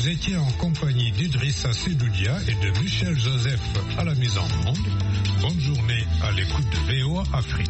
Vous étiez en compagnie d'Idrissa Sedoudia et de Michel Joseph à la mise en onde. Bonne journée à l'écoute de VOA Afrique.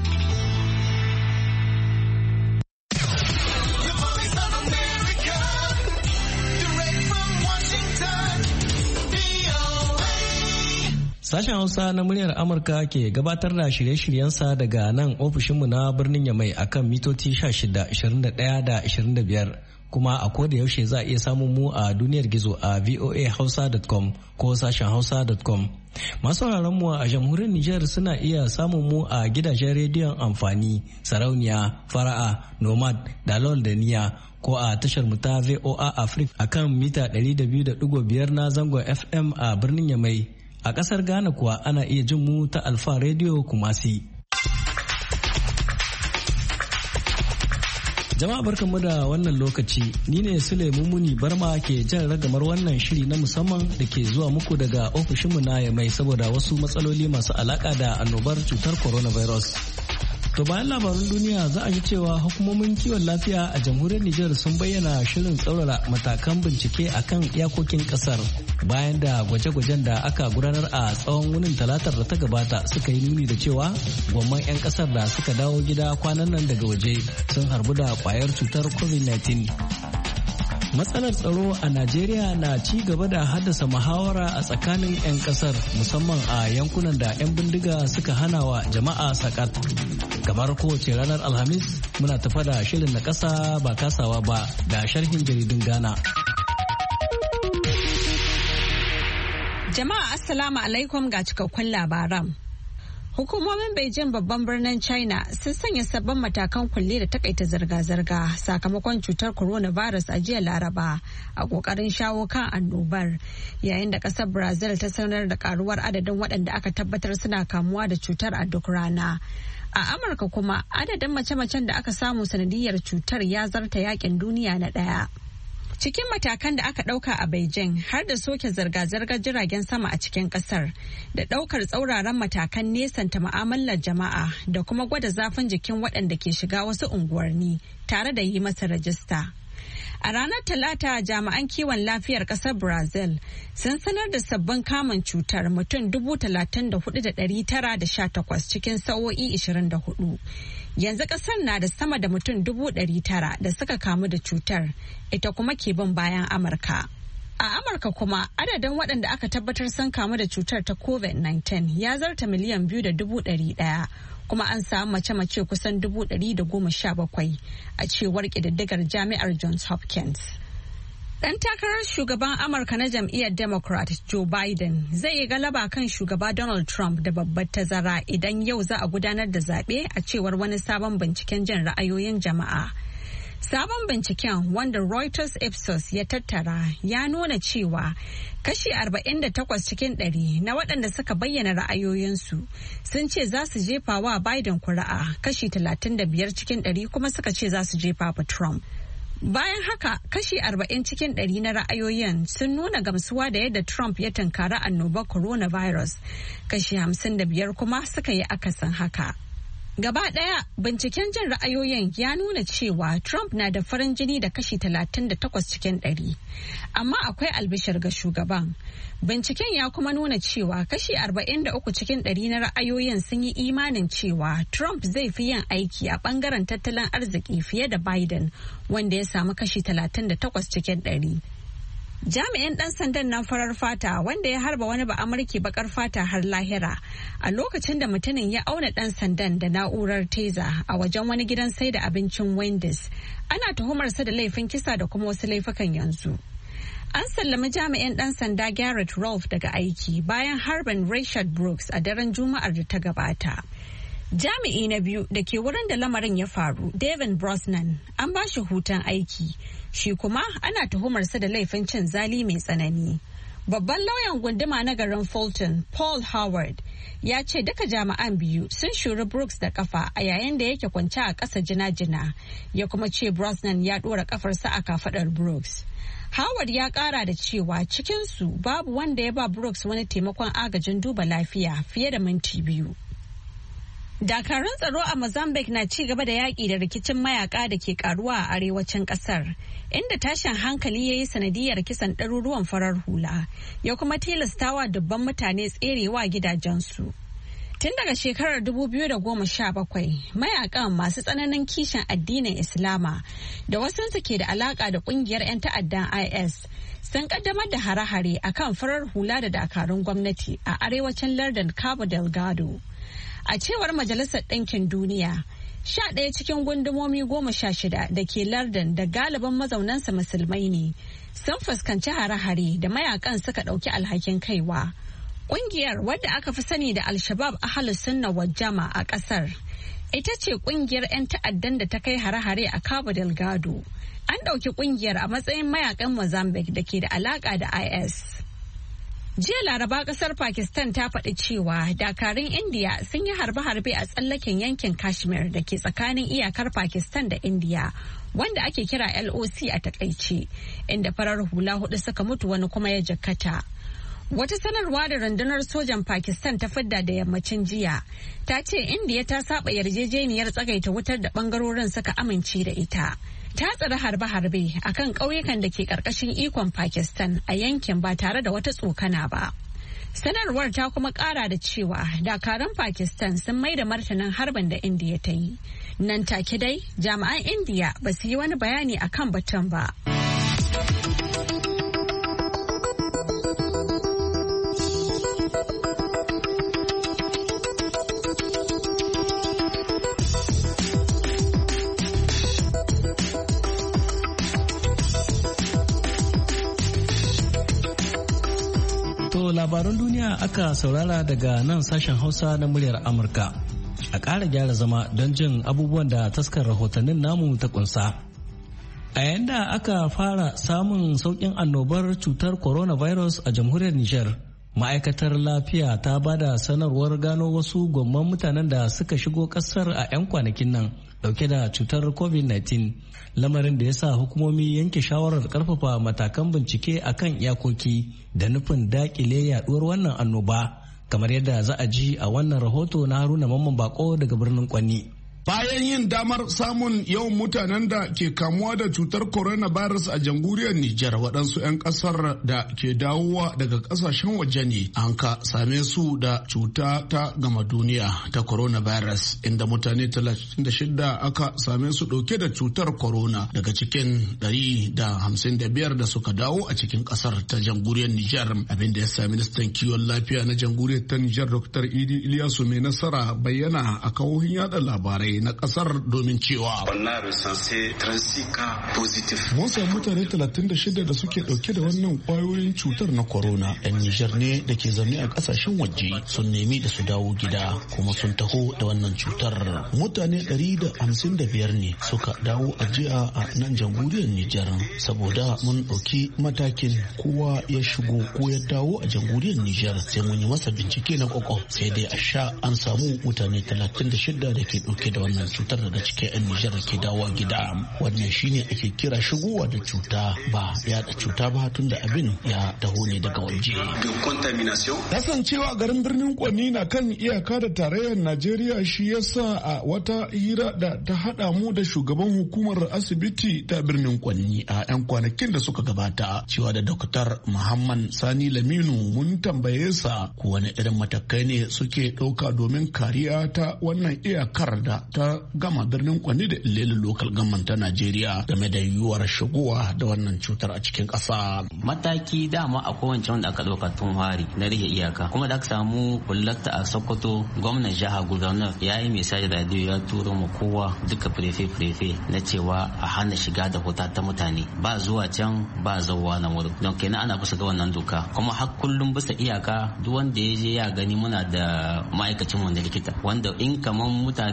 Sashen Hausa na muryar Amurka ke gabatar da shirye-shiryensa daga nan ofishinmu na birnin Yamai akan mitoci 16, 21 da 25. Kuma a koda yaushe za a iya samun mu a duniyar gizo a voahausa.com ko sashen hausa.com. Masu mu a jamhuriyar Nijar suna iya samun mu a gidajen rediyon amfani, sarauniya, fara'a, nomad, dalol da niya ko a tashar mu ta VOA Africa akan mita 200.5 na zangon FM a birnin Yamai. A ƙasar Ghana kuwa ana iya jin mu ta Alfa Radio Kumasi. Jama'a barkanmu da wannan lokaci, ni ne Sule Mumuni Barma ke jan ragamar wannan shiri na musamman da ke zuwa muku daga ofishinmu na Yamai saboda wasu matsaloli masu alaka da annobar cutar coronavirus. To bayan labarun duniya za a ji cewa hukumomin kiwon lafiya a jamhuriyar Nijar sun bayyana shirin tsaurara matakan bincike akan iyakokin kasar bayan da gwaje-gwajen da aka gudanar a tsawon wunin talatar da ta gabata suka yi nuni da cewa gwamman 'yan kasar da suka dawo gida kwanan nan daga waje sun harbu da kwayar cutar COVID-19. Matsalar tsaro a Najeriya na ci gaba da haddasa muhawara a tsakanin 'yan kasar musamman a yankunan da 'yan bindiga suka hana wa jama'a sakat. Kamar kowace ranar Alhamis muna tafa da shirin na kasa ba kasawa ba da sharhin jaridun Ghana. Jama'a Assalamu alaikum ga cikakkun labaran. Hukumomin Beijing babban birnin China sun sanya sabbin matakan kulle da takaita zirga-zirga sakamakon cutar coronavirus a jiya Laraba a kokarin shawo kan annobar, yayin da kasar Brazil ta sanar da karuwar adadin waɗanda aka tabbatar suna kamuwa da cutar a duk rana. A Amurka kuma adadin mace-macen da aka samu sanadiyar cutar ya zarta yakin duniya na ɗaya. Cikin matakan da aka ɗauka a Beijing har da soke zirga-zirgar jiragen sama a cikin ƙasar da ɗaukar tsauraran matakan nesanta mu'amalar jama'a da kuma gwada zafin jikin waɗanda ke shiga wasu unguwanni tare da yi masa rajista. A ranar Talata jami'an kiwon lafiyar ƙasar Brazil sun sanar da sabbin kamun cutar mutum 34,918 cikin sa'o'i 24. Yanzu ƙasar na da sama da mutum 900,000 da suka kamu da cutar, ita kuma ke bin bayan Amurka. A Amurka kuma adadin waɗanda aka tabbatar sun kamu da cutar ta COVID-19 ya zarta miliyan 2.100. kuma an samu mace-mace kusan 117,000 a cewar ƙididdigar jami'ar Johns Hopkins. Ɗan takarar shugaban Amurka na jam'iyyar Democrat Joe Biden zai yi galaba kan shugaba Donald Trump da babbar tazara idan yau za a gudanar da zaɓe a cewar wani sabon binciken jin ra'ayoyin jama'a. Sabon binciken wanda Reuters Ipsos ya tattara ya nuna cewa kashi 48 cikin 100 na waɗanda suka bayyana ra'ayoyinsu sun ce za su jefa wa Biden kuri'a, kashi 35 cikin 100 kuma suka ce za su jefa wa Trump. Bayan haka kashi 40 cikin 100 na ra'ayoyin sun nuna gamsuwa da yadda Trump ya tunkari annobar coronavirus, kashi 55 kuma suka yi akasin haka. Gaba ɗaya binciken jin ra'ayoyin ya nuna cewa Trump na da farin jini da kashi 38 cikin 100. Amma akwai albishir ga shugaban. Binciken ya kuma nuna cewa kashi 43 cikin 100 na ra'ayoyin sun yi imanin cewa Trump zai fi yin aiki a ɓangaren tattalin arziki fiye da Biden, wanda ya samu kashi 38 cikin 100. Jami'in ɗan sandan nan farar fata wanda ya harba wani ba'amurke bakar fata har lahira a lokacin da mutumin ya auna ɗan sandan da na'urar teza a wajen wani gidan sai da abincin Wendy's. Ana tuhumarsa da laifin kisa da kuma wasu laifukan yanzu. An sallami jami'in ɗan sanda Garrett Rolfe daga aiki bayan harbin Rayshard Brooks a daren Juma'ar da ta gabata. Jami'i na biyu da ke wurin da lamarin ya faru, Devin Brosnan, an ba shi hutun aiki. Shi kuma ana tuhumarsa da laifin cin zali mai tsanani. Babban lauyan gunduma na garin Fulton, Paul Howard, ya ce duka jami'an biyu sun shuri Brooks da kafa a yayin da yake kwance a ƙasa jina-jina. Ya kuma ce Brosnan ya ɗora kafarsa a kafaɗar Brooks. Howard ya ƙara da cewa cikinsu babu wanda ya ba Brooks wani taimakon agajin duba lafiya fiye da minti 2. Dakarun tsaro a Mozambique na ci gaba da yaƙi da rikicin mayaka da ke karuwa a arewacin ƙasar, inda tashin hankali ya yi sanadiyar kisan ɗaruruwan farar hula, ya kuma tilastawa dubban mutane tserewa gidajensu. Tun daga shekarar 2017, mayakan masu tsananin kishin addinin Islama da wasunsu ke da alaka da kungiyar 'yan ta'addan IS sun kaddamar da hare-hare a kan farar hula da dakarun gwamnati a arewacin lardin Cabo Delgado. A cewar Majalisar Ɗinkin Duniya, 11 cikin gundumomi 16 da ke lardin da galibin mazaunansa musulmai ne sun fuskanci hare-hare da mayakan suka ɗauki alhakin kaiwa. Ƙungiyar wadda aka fi sani da Al-Shabaab Ahlus Sunna wal Jama a ƙasar ita ce ƙungiyar 'yan ta'addan da ta kai hare-hare a Cabo Delgado. An ɗauki ƙungiyar a matsayin mayakan Mozambique da ke da alaƙa da IS. Jiya Laraba ƙasar Pakistan ta faɗi cewa dakarun India sun yi harbe-harbe a tsallaken yankin Kashmir da ke tsakanin iyakar Pakistan da India, wanda ake kira LOC a takaice, inda farar hula 4 suka mutu wani kuma ya jikkata. Wata sanarwa da rundunar sojan Pakistan ta fidda da yammacin jiya ta ce Indiya ta saba yarjejeniyar tsagaita wutar da bangarorin suka amince da ita. Ta tsare harbe-harbe a kan ƙauyukan da ke ƙarƙashin ikon Pakistan a yankin ba tare da wata tsokana ba. Sanarwar ta kuma ƙara da cewa dakarun Pakistan sun mai da martanin harbin da Indiya ta yi. Nan take dai jami'an Indiya ba su yi wani bayani akan batun ba. Labaran duniya aka saurara daga nan sashen Hausa na muryar Amurka. A ƙara gyara zama don jin abubuwan da taskar rahotannin namu ta kunsa. A yayin da aka fara samun sauƙin annobar cutar coronavirus a jamhuriyar Nijar, ma'aikatar lafiya ta bada sanarwar gano wasu gwamman mutanen da suka shigo ƙasar a 'yan kwanakin nan dauke da cutar COVID-19, lamarin da ya sa hukumomi yanke shawarar karfafa matakan bincike akan iyakoki da nufin dakile yaduwar wannan annoba, kamar yadda za a ji a wannan rahoto na Haruna Mamman Bako daga birnin Kwanni. Bayan yin damar samun yawan mutanen da ke kamuwa da cutar coronavirus a jamhuriyar Nijar, waɗansu 'yan ƙasar da ke dawowa daga ƙasashen waje ne an ka same su da cuta ta gama duniya ta coronavirus, inda mutane 36 aka same su ɗauke da cutar corona daga cikin 155 da suka dawo a cikin ƙasar ta jamhuriyar Nijar, abinda ya sa ministan kiwon lafiya na jamhuriyar ta Nijar Dr. Idi Ilyasu mai nasara bayyana a kawohin yada labarai na kasar domin cewa mun samu mutane 36 da suke dauke da wannan kwayoyin cutar na corona. Yan Nijar ne da ke zaune a kasashen waje sun nemi da su dawo gida kuma sun taho da wannan cutar. Mutane 155 ne suka dawo a jiya a nan jamhuriyar Nijar, saboda mun dauki matakin kowa ya shigo ko ya dawo a jamhuriyar Nijar sai mun yi masa bincike na kwakwaf, sai dai a sha an samu mutane 36 da ke dauke da wannan cutar daga cikin 'yan Nijar ke dawo gida. Wannan shine ake kira shigowa da cuta, ba yada cuta ba, tun da abin ya taho ne daga waje. Kasancewa garin birnin Kwanni na kan iyaka da tarayyar Najeriya, shi yasa a wata hira da ta hada mu da shugaban hukumar asibiti ta birnin Kwanni a 'yan kwanakin da suka gabata, cewa da Dr. Muhammad Sani Laminu, mun tambaye sa ko wani irin matakai ne suke ɗauka domin kariya ta wannan iyakar da ta gama birnin Kwanni da Ilele local government ta Najeriya game da yiwuwar shigowa da wannan cutar a cikin ƙasa. Mataki dama akwai wancan wanda aka ɗauka tun hari na rage iyaka, kuma da aka samu kullakta a Sokoto, gwamnan jiha gubernar ya yi misali da ya turo ma kowa duka prefe na cewa a hana shiga da huta ta mutane, ba zuwa can ba zauwa na wuri, don kenan ana kusa ga wannan doka. Kuma har kullum bisa iyaka duk wanda ya je ya gani muna da ma'aikacin wanda likita, wanda in kaman mutane ne wanda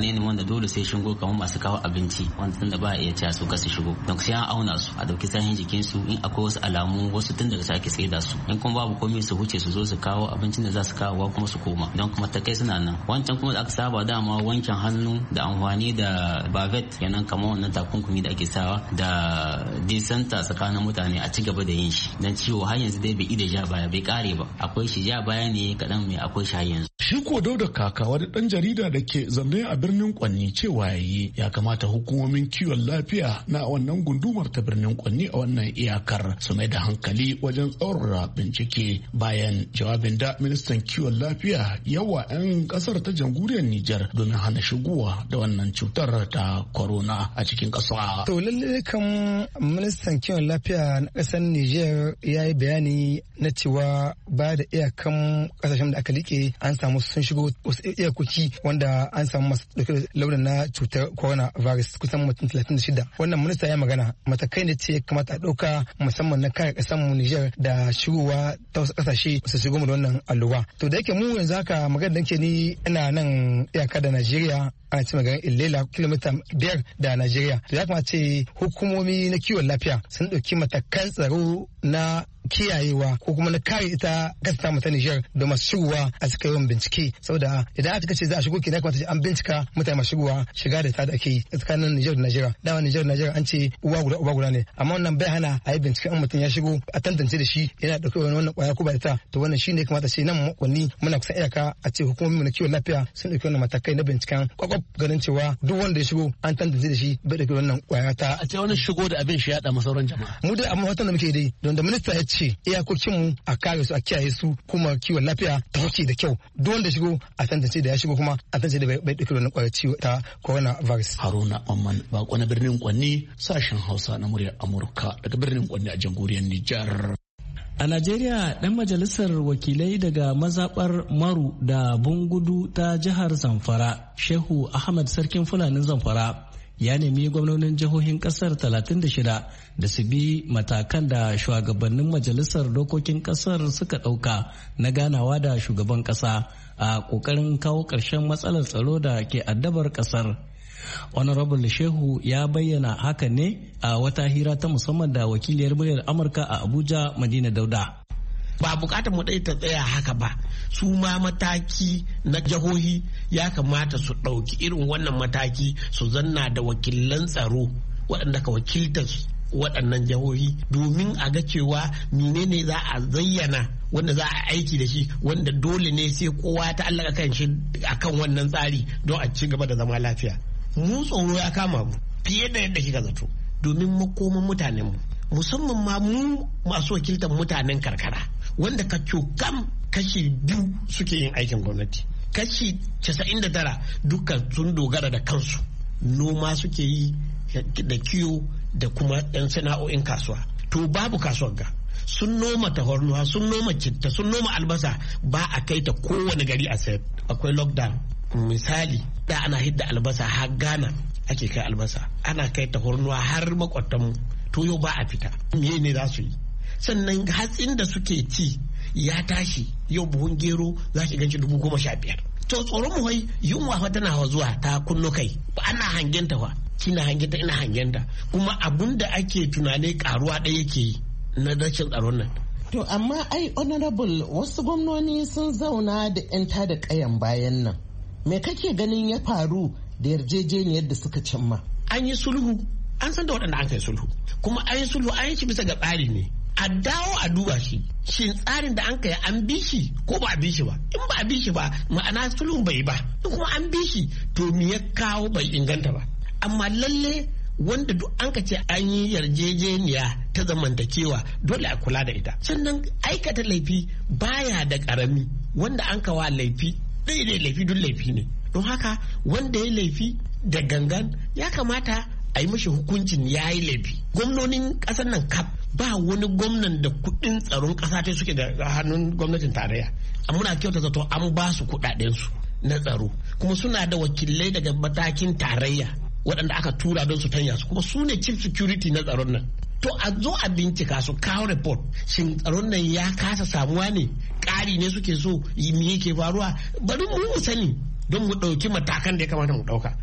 dole sai shigo kamar masu kawo abinci wanda ba a iya cewa su kasu shigo don sai an auna su a dauki sahin jikin su in akwai wasu alamu wasu tun daga sake tsaida su in kuma babu komai su huce su zo su kawo abincin da za su kawo kuma su koma don kuma ta kai suna nan wancan kuma da aka saba dama wankin hannu da amfani da bavet kenan kamar wannan takunkumi da ake sawa da disanta tsakanin mutane a ci gaba da yin shi dan ciwo har yanzu dai bai ida ja baya bai kare ba akwai shi ja baya ne kadan mai akwai shi har yanzu. Shi ko Dauda Kaka wani dan jarida da ke zamne a birnin Kwanni cewa yayi ya kamata hukumomin kiwon lafiya na wannan gundumar ta birnin Kwanni a wannan iyakar su mai da hankali wajen tsaurara bincike bayan jawabin da ministan kiwon lafiya yawa 'yan kasar ta jamhuriyar Nijar domin hana shigowa da wannan cutar ta corona a cikin kasa. To lalle kan ministan kiwon lafiya na kasar Nijar ya yi bayani na cewa ba da iyakan kasashen da aka like an samu sun shigo wasu iyakoki wanda an samu masu dauke launin na cutar coronavirus kusan mutum 36. Wannan minista ya magana matakai ne ce kamata a ɗauka musamman na kare kasar mu Nijar da shigowa ta wasu kasashe su shigo mu da wannan alluwa. To da yake mu yanzu haka magana da ke ni ina nan iyaka da Najeriya ana ce maganin Ilela kilomita 5 da Najeriya. To ya kamata ce hukumomi na kiwon lafiya sun ɗauki matakan tsaro na kiyayewa ko kuma na kare ita kasa mata Nijar da masu shigowa a suka yawan bincike saboda idan aka ce za a shigo ki na kamata an bincika mutane masu shigowa shiga da ta da ake yi tsakanin Nijar da Najeriya. Dama Nijar da Najeriya an ce uwa guda ne amma wannan bai hana a yi bincike an mutum ya shigo a tantance da shi yana ɗauke wannan kwaya ko ba ta to wannan shine kamata ce nan makonni muna kusan iyaka a ce hukumomi na kiwon lafiya sun ɗauki wannan matakai na binciken kwakwaf ganin cewa duk wanda ya shigo an tantance da shi bai ɗauki wannan kwaya ta. A ce wani shigo da abin shi ya da masauran jama'a. Mu dai amma watan da muke dai don da minista ya ce iyakokinmu a kare su a kiyaye su kuma kiwon lafiya ta wuce da kyau duk wanda shigo a tantance da ya shigo kuma a tantance da bai dauki wannan kwayar ciwo ta coronavirus. Haruna Amman bako na birnin Kwanni sashen Hausa na muryar Amurka daga birnin Kwanni a jamhuriyar Nijar. A Najeriya, ɗan majalisar wakilai daga mazaɓar Maru da Bungudu ta jihar Zamfara, Shehu Ahmad Sarkin Fulanin Zamfara, ya nemi gwamnonin jihohin kasar 36 da su bi matakan da shugabannin majalisar dokokin kasar suka ɗauka na ganawa da shugaban ƙasa a ƙoƙarin kawo ƙarshen matsalar tsaro da ke addabar ƙasar. Honorable Shehu ya bayyana haka ne a wata hira ta musamman da wakiliyar muryar Amurka a Abuja, Madina Dauda. Ba bukatar mu ɗaya ta tsaya haka ba, su ma mataki na jihohi ya kamata su ɗauki irin wannan mataki su zanna da wakilan tsaro waɗanda ka wakilta waɗannan jihohi domin a ga cewa menene za a zayyana wanda za a aiki da shi wanda dole ne sai kowa ta allaka kan shi akan wannan tsari don a ci gaba da zama lafiya. Mu tsoro ya kama mu fiye da yadda kika zato domin makoman mutanenmu musamman ma mu masu wakiltar mutanen karkara wanda ka cokam kashi 2 suke yin aikin gwamnati kashi 99 duka sun dogara da kansu noma suke yi da kiwo da kuma yan sana'o'in kasuwa to babu kasuwar ga sun noma tahornuwa sun noma citta sun noma albasa ba a kai ta kowane gari a sayar akwai lockdown misali da ana hidda albasa har Ghana ake kai albasa ana kai tahornuwa har makwatan to yau ba a fita me ne za su yi sannan hatsin da suke ci ya tashi yau buhun gero za ki ganci 15,000 to tsoron mu wai yunwa fa tana zuwa ta kunno kai ba ana hangenta fa kina hangenta ina hangenta kuma abun da ake tunane karuwa ɗaya yake yi na rashin tsaron nan. To amma ai honorable wasu gwamnoni sun zauna da 'yan tada kayan bayan nan me kake ganin ya faru da yarjejeniyar da suka cimma? An yi sulhu an san da waɗanda an kai sulhu kuma an yi sulhu an yi shi bisa ga tsari ne a dawo a duba shi shin tsarin da an kai an bi shi ko ba a bi shi ba in ba a bi shi ba ma'ana sulhu bai ba in kuma an bi shi to me ya kawo bai inganta ba amma lalle wanda duk an ka ce an yi yarjejeniya ta zamantakewa dole a kula da ita sannan aikata laifi baya da karami wanda an kawa laifi ɗaya da laifi duk laifi ne don haka wanda ya laifi da gangan ya kamata a yi mashi hukuncin ya yi laifi gwamnonin ƙasar nan kaf ba wani gwamnan da kuɗin tsaron ƙasa ta suke da hannun gwamnatin tarayya muna kyauta zato an ba su kuɗaɗensu na tsaro kuma suna da wakilai daga matakin tarayya waɗanda aka tura don su tanya su kuma su ne chief security na tsaron nan to a zo a bincika su kawo report shin tsaron nan ya kasa samuwa ne ƙari ne suke so me yake faruwa bari mu sani don mu ɗauki matakan da ya kamata mu ɗauka.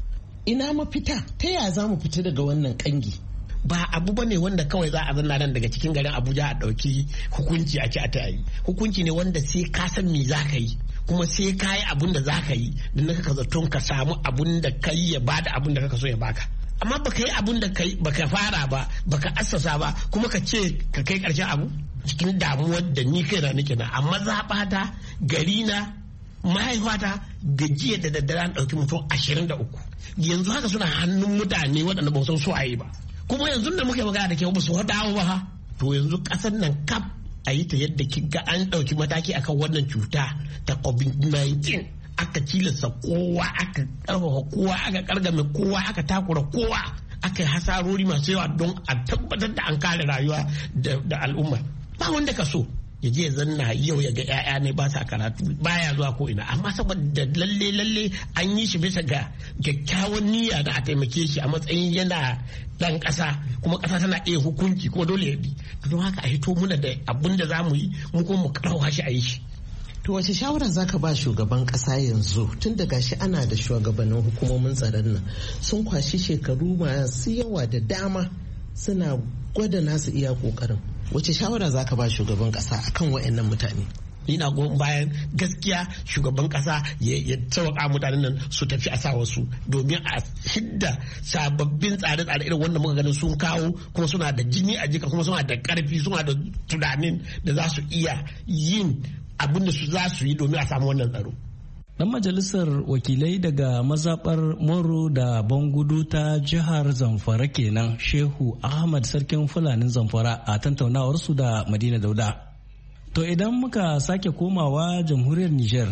ina mafita ta yaya za mu fita daga wannan kangi? Ba abu ba ne wanda kawai za a zanna nan daga cikin garin Abuja a ɗauki hukunci a ci a ta yi. Hukunci ne wanda sai ka san me za ka yi, kuma sai ka yi abun da za ka yi don ka zaton ka samu abun da ka yi ya bada abun da kaka so ya baka. Amma baka yi abun da baka fara ba, baka assasa ba, kuma ka ce ka kai ƙarshen abu cikin damuwar da ni kaina nake na. Amma zaɓata gari na mahaifata gajiya da daddare an ɗauki mutum 23 yanzu haka suna hannun mutane waɗanda ba san su a yi ba, kuma yanzu da muke magana da ke ba su dawo ba ha. To yanzu ƙasar nan kaf a yi ta yadda kika an ɗauki mataki akan wannan cuta ta COVID-19, aka tilasta kowa, aka ƙarfafa kowa, aka ƙargame kowa, aka takura kowa, aka yi hasarori masu yawa don a tabbatar da an kare rayuwa da al'umma. Ba wanda ka so ya je zanna yau ya ga 'ya'ya ne ba sa karatu, baya zuwa ko ina, amma saboda lalle an yi shi bisa ga kyakkyawan niyya da a taimake shi a matsayin yana dan ƙasa, kuma ƙasa tana iya hukunci kuma dole ya bi. Don haka a hito muna da abun da za mu yi, mu kuma mu karfafa shi a yi shi. To wace shawara zaka ba shugaban kasa yanzu, tun da gashi ana da shugabannin hukumomin tsaron nan sun kwashi shekaru masu yawa da dama suna gwada nasu iya kokarin. Wace shawara zaka ba shugaban kasa akan wayannan mutane? Ina goyon bayan gaskiya shugaban kasa ya tsawaka mutanen nan su tafi a sa wasu, domin a hidda sababbin tsare-tsare irin wanda muka ganin sun kawo, kuma suna da jini a jika, kuma suna da karfi, suna da tunanin da za su iya yin abin da su za su yi domin a samu wannan tsaro. Dan majalisar wakilai daga mazabar Moro da Bangudu ta jihar Zamfara kenan Shehu Ahmad Sarkin Fulanin Zamfara a tantaunawarsu da Madina Dauda. To idan muka sake komawa jamhuriyar Nijar,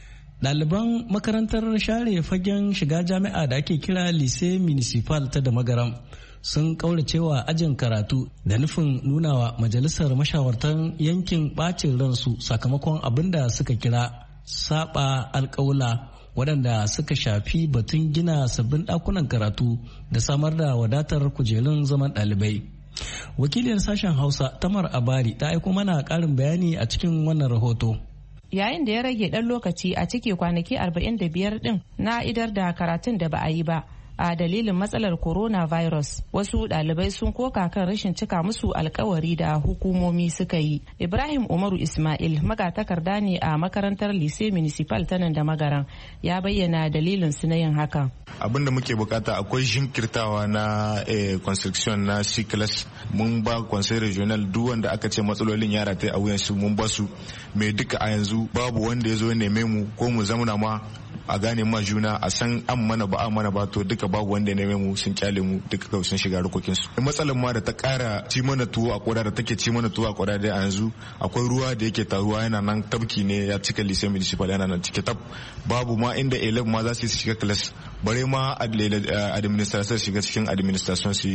ɗaliban makarantar share fagen shiga jami'a da ake kira Lycée Municipal ta da Magaram sun kauracewa ajin karatu da nufin nunawa majalisar mashawartan yankin bacin ransu sakamakon abin da suka kira saba alkawula waɗanda suka shafi batun gina sabbin ɗakunan karatu da samar da wadatar kujerun zaman ɗalibai. Wakiliyar sashen Hausa Tamar Abari ta aiko mana ƙarin bayani a cikin wannan rahoto. Yayin da ya rage ɗan lokaci a cike kwanaki 45 ɗin na idar da karatun da ba a yi ba a dalilin matsalar coronavirus, wasu ɗalibai sun koka kan rashin cika musu alkawari da hukumomi suka yi. Ibrahim Umaru Ismail, magatakarda ne a makarantar Lycée Municipal ta nan da Magaran, ya bayyana dalilin su na yin hakan. Abin da muke bukata akwai jinkirtawa na construction na C-class. Mun ba conseil regional duk wanda aka ce matsalolin yara ta a wuyan su mun ba su, mai duka a yanzu babu wanda ya zo ya neme mu ko mu zamana ma a gane ma juna a san an mana ba a mana ba, to duka babu wanda ya neme mu, sun kyale mu duka kawai sun shiga harkokin su. Matsalar ma da ta kara ci mana tuwo a koda, da take ci mana tuwo a koda dai a yanzu akwai ruwa da yake taruwa yana nan, tabki ne ya cika Lycée Municipal yana nan cike tab, babu ma inda elef ma za su shiga class, bare ma administration shiga cikin administration su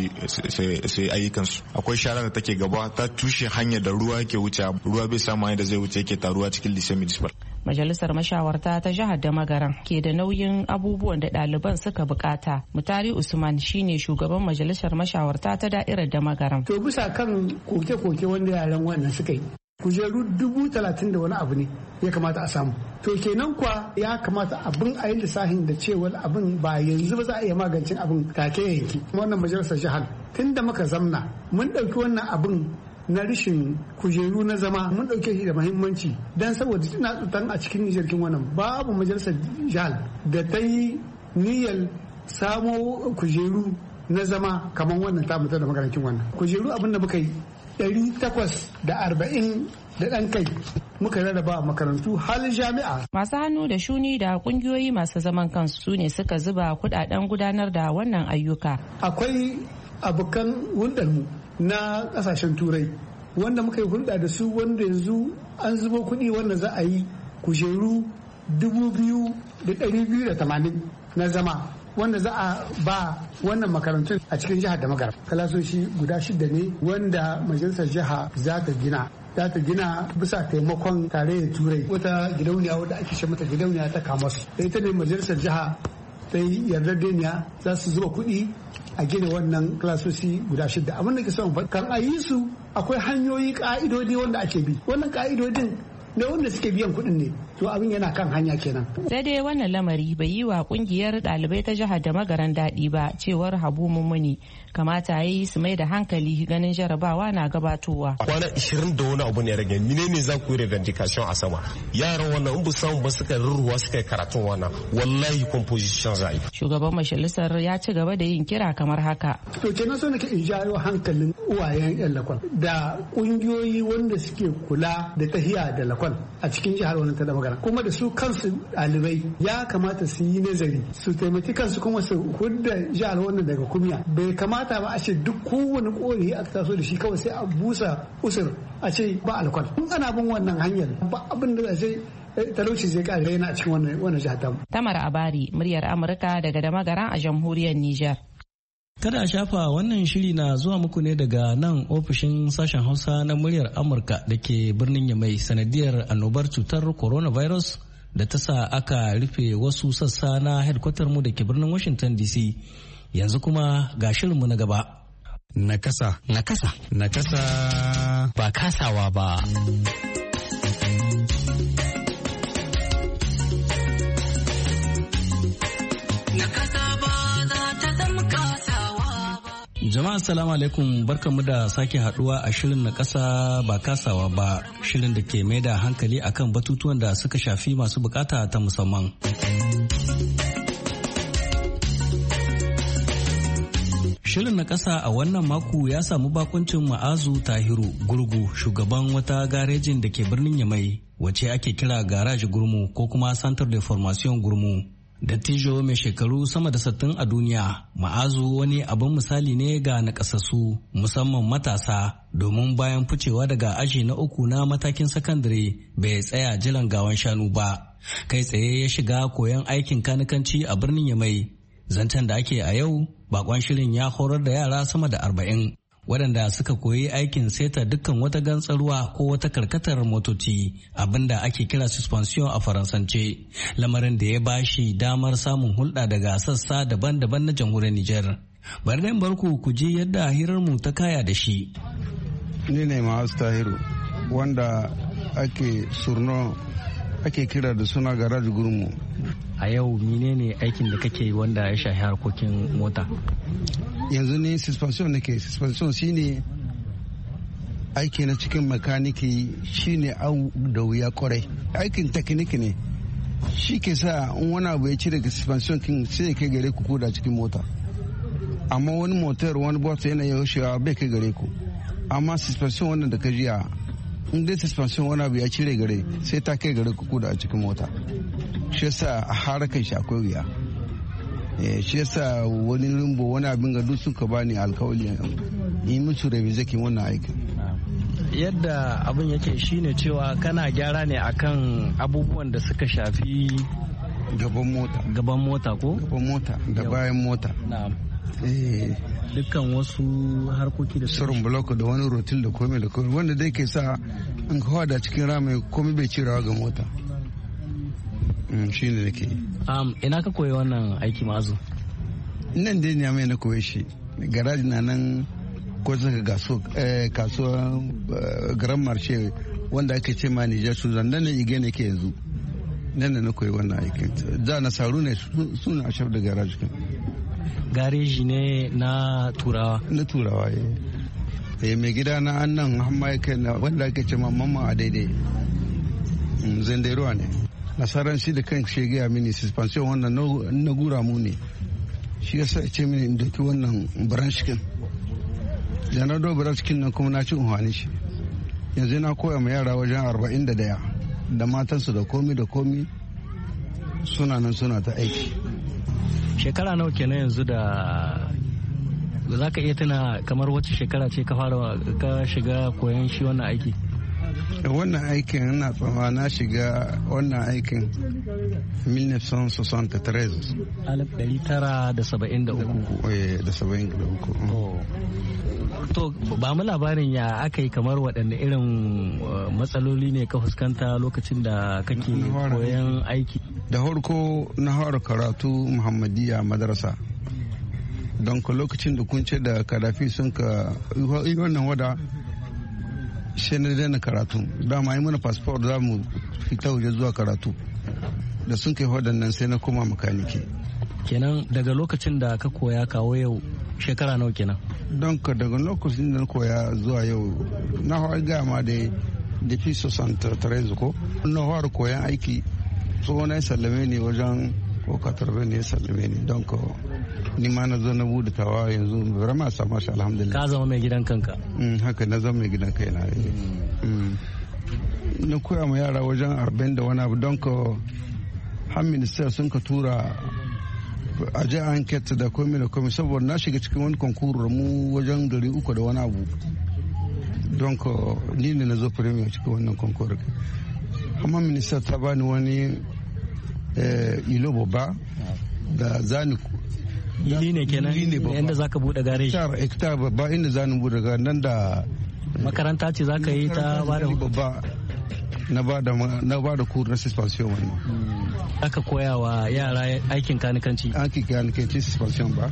yi ayyukansu. Akwai shara da take gaba ta tushe hanyar da ruwa yake wuce, ruwa bai samu hanyar da zai wuce yake taruwa cikin Lycée Municipal. Majalisar mashawarta ta jihar da Magaran ke da nauyin abubuwan da ɗaliban suka bukata. Mutari Usman shine shugaban majalisar mashawarta ta da'irar da Magaran. To bisa kan koke-koke wanda yaran wannan suka yi, kujeru 30,000 da wani abu ne ya kamata a samu. To kenan kwa ya kamata abin a yi lissahin da cewar abin ba yanzu ba za a iya magancin abin take yanki. Wannan majalisar jihar tun da muka zamna mun ɗauki wannan abin na rishin kujeru na zama mun ɗauke shi da muhimmanci, don saboda tana tsutan a cikin jirgin wannan babu majalisar jihar da ta yi niyyar samo kujeru na zama kamar wannan ta mutu da makarancin wannan kujeru. Abin da muka yi 840 da ɗan kai muka rarraba makarantu har jami'a. Masu hannu da shuni da kungiyoyi masu zaman kansu su ne suka zuba kudaden gudanar da wannan ayyuka. Akwai abokan hulɗarmu na ƙasashen turai wanda muka yi hulɗa da su, wanda yanzu an zubo kuɗi wanda za a yi kujeru 2,280 na zama, wanda za a ba wannan makarantun a cikin jihar da Magaram. Kalasoshi guda 6 ne wanda majalisar jiha za ta gina bisa taimakon tarayyar turai, wata gidauniya wadda ake ce mata gidauniya ta Kamas. Ita ne majalisar jiha ta yi yardajeniya za su zuba kuɗi a gina wannan klasoshi guda 6. Abin da ke son kan a yi su akwai hanyoyi ka'idodi wanda ake bi. Wannan ka'idodin na wanda suke biyan kuɗin ne. to abin yana kan hanya kenan. Sai dai wannan lamari bai yi wa kungiyar ɗalibai ta jihar da magaran daɗi ba, cewar Habu Mummuni. Kamata yi su mai da hankali ganin jarabawa na gabatowa. Kwana 20 da wani abu ne rage, menene za ku yi revendication a sama? Yaran wannan in bu samu ba suka rurruwa suka yi karatun wannan, wallahi composition za a yi. Shugaban majalisar ya ci gaba da yin kira kamar haka. To kenan so nake in jawo hankalin uwayen yan lakon da kungiyoyi wanda suke kula da tahiya da lakon a cikin jihar wannan ta da magana, kuma da su kansu ɗalibai ya kamata su yi nazari su taimaki kansu kuma su hudda jihar wannan daga kumiya. Bai kamata ba a ce duk kowane kori aka taso da shi kawai sai a busa usur a ce ba alkwal. In ana bin wannan hanyar ba abin da zai talauci zai kare yana a cikin wannan jihar tamu. Tamar Abari, muryar Amurka daga Damagaran a jamhuriyar Nijar. Kada a shafa, wannan shiri na zuwa muku ne daga nan ofishin sashen Hausa na muryar Amurka da ke birnin Yamai sanadiyar annobar cutar coronavirus da ta sa aka rufe wasu sassa na headquarter mu da ke birnin Washington DC. Yanzu kuma ga shirinmu na gaba. Nakasa. Nakasa. Nakasa. Ba kasawa ba. Jama'a assalamu alaikum, barkamu da sake haduwa a shirin na kasa ba kasawa ba, shirin da ke mai da hankali akan batutuwan da suka shafi masu bukata ta musamman. Shirin na kasa a wannan mako ya samu bakuncin Ma'azu Tahiru Gurgu, shugaban wata garejin da ke birnin Yamai wacce ake kira Garage Gurmu ko kuma Centre de Formation Gurmu. Dattijo mai shekaru sama da 60 a duniya, Ma'azu wani abin misali ne ga nakasassu musamman matasa, domin bayan ficewa daga aji na 3 na matakin sakandare bai tsaya jiran gawan shanu ba. Kai tsaye ya shiga koyon aikin kanikanci a birnin Yamai. Zancen da ake a yau, bakon shirin ya horar da yara sama da 40. waɗanda suka koyi aikin seta dukkan wata gantsarwa ko wata karkatar motoci, abinda ake kira suspension a faransance, lamarin da ya bashi damar samun hulɗa daga sassa daban-daban na jamhuriyar Nijar. Bari da barku ku ji yadda hirarmu ta kaya da shi. Ni ne Ma'azu Tahiru, wanda ake kira da suna Garage Gurmu. A yau menene aikin da kake wanda ya shafi harkokin mota? Yanzu ne suspension nake. Suspension shine aiki na cikin makaniki, shine au da wuya kwarai. Aikin tekniki ne, shi ke sa in wani abu ya ci daga suspension kin sai kai gare ku koda cikin mota. Amma wani motar wani bot yana yaushewa bai kai gare ku. Amma suspension wannan da ka jiya, in dai suspension wani abu ya cire gare sai ta kai gare ku koda a cikin mota. Shi yasa a harakan shi akwai wuya. Shi yasa wani rumbo wani abin ga duk suka bani alkawali yi musu revizakin wannan aikin. Yadda abin yake shine cewa kana gyara ne akan abubuwan da suka shafi gaban mota ko? Gaban mota da bayan mota. Dukkan wasu harkoki da sauran block da wani rotil da komai da komai wanda dai ke sa in kawo da cikin rami komai bai cirewa ga mota. Shi ne nake yi. Ina ka koyi wannan aiki Ma'azu? Nan dai ne mai na koyi shi. Garaji na nan ko saka kasuwa garan marshe wanda ake ce ma Nijar su zandan na ige ne ke yanzu. Nan da na koyi wannan aikin. Da na saru ne suna a shaf da garaji kan. Gareji ne na turawa? Na turawa mai gida na annan hamma ya kai wanda ake ce ma mamma a daidai. Zandairuwa ne. Nasarar shi da kan shi gaya mini suspension wannan na gura mu ne, shi yasa ya ce mini in doki wannan branchkin da na do branchkin nan kuma na ci unhani shi. Yanzu na koya ma yara wajen 41 da matansu da komi suna nan suna ta aiki. Shekara nawa kenan yanzu da za ka iya tuna kamar wacce shekara ce ka shiga koyon shi wannan aiki? Wannan aikin ina tsama na shiga wannan aikin 1973. 1973. To ba mu labarin ya aka yi, kamar waɗanne irin matsaloli ne ka fuskanta lokacin da kake koyon aiki? Da harko na fara karatu Muhammadiyya madrasa. Don ka lokacin da kun ce da Kadafi sun ka yi wannan wada shi na daina karatu dama yi mana passport za mu fita waje zuwa karatu da sun kai waɗannan sai na koma makaniki. Kenan daga lokacin da ka koya kawo yau shekara nawa kenan? Don ka daga lokacin da na koya zuwa yau na hawa gama da fi 63 ko na hawa koyan aiki tsohon ya sallame ne wajen ko katarbe ne ya sallame ne don ka ni ma na zo na bude tawa yanzu rama samu shi alhamdulillah. Ka zama mai gidan kanka? Haka na zama mai gidan kai na. Na koya ma yara wajen 40 da wani abu don ka har minister sun ka tura a je enquete da komai da komai saboda na shiga cikin wani konkurur mu wajen 300 da wani abu don ka ni ne na zo premier cikin wannan konkurur. Amma minister ta bani wani ilo babba da zani ili ne kenan inda zaka bude gareji hektar babba inda zani bude gareji nan da makaranta ce zaka yi ta bada babba na bada kur na suspension wannan aka koya wa yara aikin kanikanci suspension ba.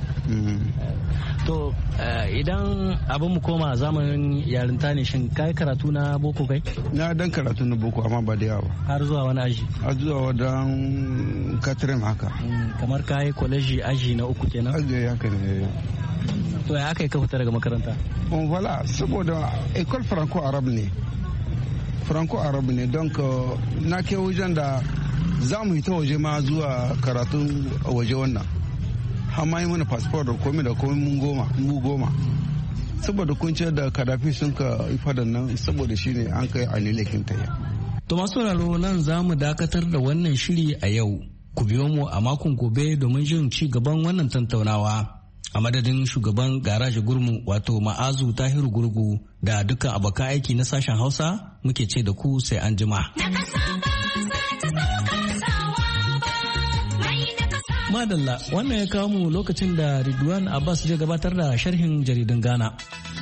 To idan abin mu koma zamanin yarinta ne shin kai karatu na boko kai? Na dan karatu na boko amma ba da yawa. Har zuwa wani aji? Har zuwa wadan katrem haka. Kamar kai college aji na 3 kenan? Aji haka ne. To ya aka yi ka fita daga makaranta? Wala saboda école franco-arabe ne. Franco-arabe ne don na ke wajen da za mu hita waje ma zuwa karatun waje wannan. Hama yi mana fasfo da komai mu goma saboda kun ce da kadafi sun ka fadan nan saboda shi ne an kai anilekin ta yau. To masu sauraro nan za mu dakatar da wannan shiri a yau. Ku biyo mu a makon gobe domin jin ci gaban wannan tattaunawa. A madadin shugaban garaji gurmu wato Ma'azu Tahiru Gurgu da dukkan abokan aiki na sashen Hausa muke ce da ku sai an jima. Madalla wannan ya kawo mu lokacin da Ridwan Abbas zai gabatar da sharhin jaridun Ghana.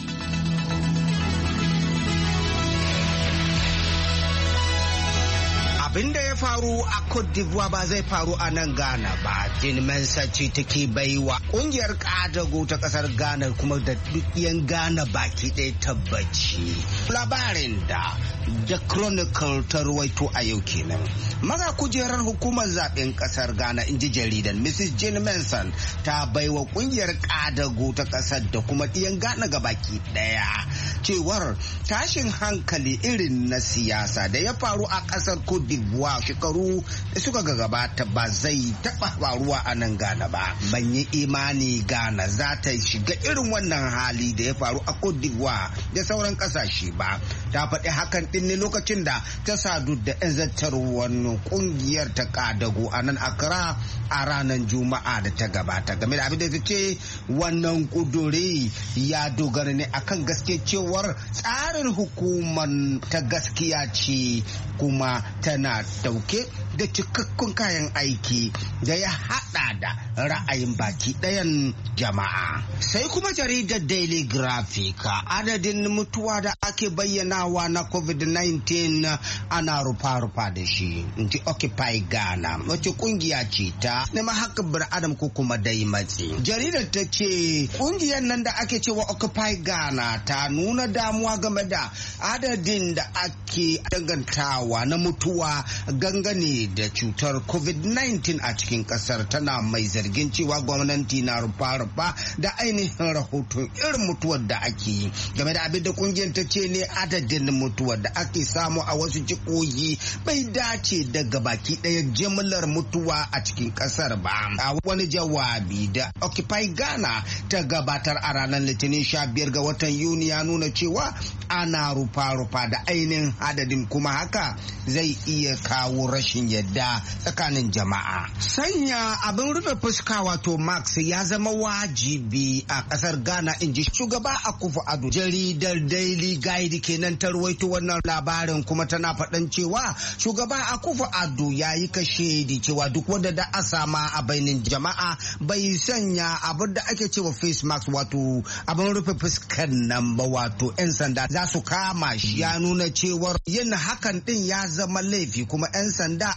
Abin da ya faru a Cote d'Ivoire ba zai faru a nan Ghana ba. Jean Mensa ce take baiwa kungiyar kadago ta kasar Ghana kuma da duk yan Ghana baki ɗaya tabbaci. Labarin da The Chronicle ta ruwaito a yau kenan. Maza kujerar hukumar zaben kasar Ghana inji jaridan Mrs. Jean Mensa ta baiwa kungiyar kadago ta kasar da kuma ɗiyan Ghana gabaki ɗaya cewar tashin hankali irin na siyasa da ya faru a kasar Cote d'Ivoire shekaru da suka gabata ba zai taba faruwa a nan Ghana ba. Ban yi imani Ghana za ta shiga irin wannan hali da ya faru a Cote d'Ivoire da sauran kasashe ba. Ta faɗi hakan din ne lokacin da ta sadu da 'yan zartarwar kungiyar ta kadago a nan Accra a ranar Juma'a da ta gabata. Game da abin da ta ce wannan kuduri ya dogara ne akan gaske cewar tsarin hukumar ta gaskiya ce kuma tana dauke da cikakkun kayan aiki da ya hada da ra'ayin baki ɗayan jama'a. Sai kuma jaridar Daily Graphic, adadin mutuwa da ake bayyanawa na COVID-19 ana rufa-rufa da shi. In ji Occupy Ghana, wace kungiya ce ta nema haƙƙin bil'adam ko kuma dai matsi. Jaridar ta ce kungiyar nan da ake cewa Occupy Ghana ta nuna damuwa game da adadin da ake dangantawa na mutuwa gangane da cutar COVID-19 a cikin kasar, tana mai zargin cewa gwamnati na rufa-rufa da ainihin rahoton irin mutuwar da ake yi. Game da abin da kungiyar ta ce ne adadin mutuwar da ake samu a wasu jihohi bai dace daga baki ɗaya jimlar mutuwa a cikin kasar ba. A wani jawabi da Occupy Ghana ta gabatar a ranar Litinin 15 ga watan Yuni ya nuna cewa ana rufa-rufa da ainihin adadin kuma haka zai iya kawo rashin yadda tsakanin jama'a. Sanya abin rufe fuska wato mask ya zama wajibi a kasar Ghana, in ji shugaba Akufo-Addo. Jaridar Daily Guide kenan ta ruwaito wannan labarin kuma tana faɗan cewa shugaba Akufo-Addo ya yi kashedi cewa duk wanda da a sama a bainin jama'a bai sanya abin da ake cewa face mask wato abin rufe fuskar nan ba, wato 'yan sanda za su kama shi. Ya nuna cewar yin hakan din ya zama laifi kuma 'yan sanda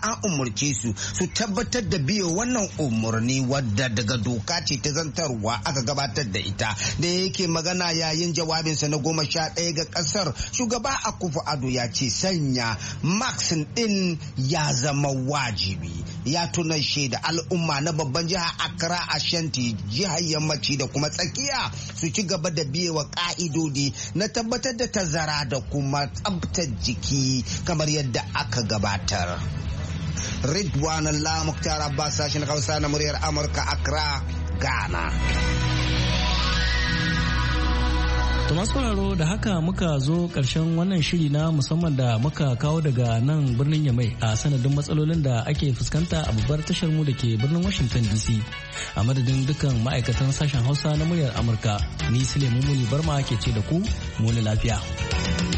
an umurce su tabbatar da biyo wannan umarni wadda daga doka ce ta zantarwa aka gabatar da ita. Da yake magana yayin jawabinsa na 11 ga kasar, shugaba Akufo-Addo ya ce sanya mask din ya zama wajibi. Ya tuna da al'umma na babban jiha Accra, Ashanti, jihar yammaci da kuma tsakiya su ci gaba da biyewa ka'idodi na tabbatar da tazara da kuma tsabtar jiki kamar yadda aka gabatar. Ridwan Allah Mukhtar Abbas, sashen Hausa na muryar Amurka, Accra, Ghana. To masu sauraro, da haka muka zo ƙarshen wannan shiri na musamman da muka kawo daga nan birnin Yamai a sanadin matsalolin da ake fuskanta a babbar tashar mu da ke birnin Washington DC. A madadin dukkan ma'aikatan sashen Hausa na muryar Amurka, ni Suleiman Muni Barma ke ce da ku muni lafiya.